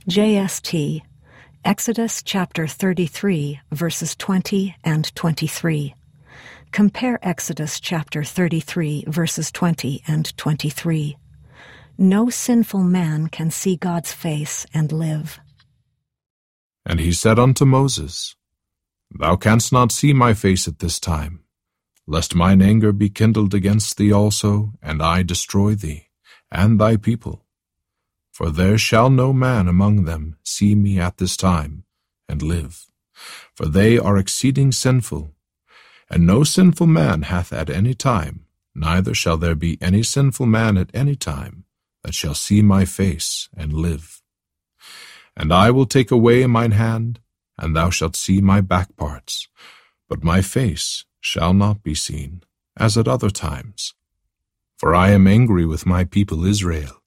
JST, Exodus chapter 33, verses 20 and 23. Compare Exodus chapter 33, verses 20 and 23. No sinful man can see God's face and live. And he said unto Moses, Thou canst not see my face at this time, lest mine anger be kindled against thee also, and I destroy thee, and thy people. For there shall no man among them see me at this time, and live. For they are exceeding sinful, and no sinful man hath at any time, neither shall there be any sinful man at any time, that shall see my face and live. And I will take away mine hand, and thou shalt see my back parts, but my face shall not be seen, as at other times. For I am angry with my people Israel,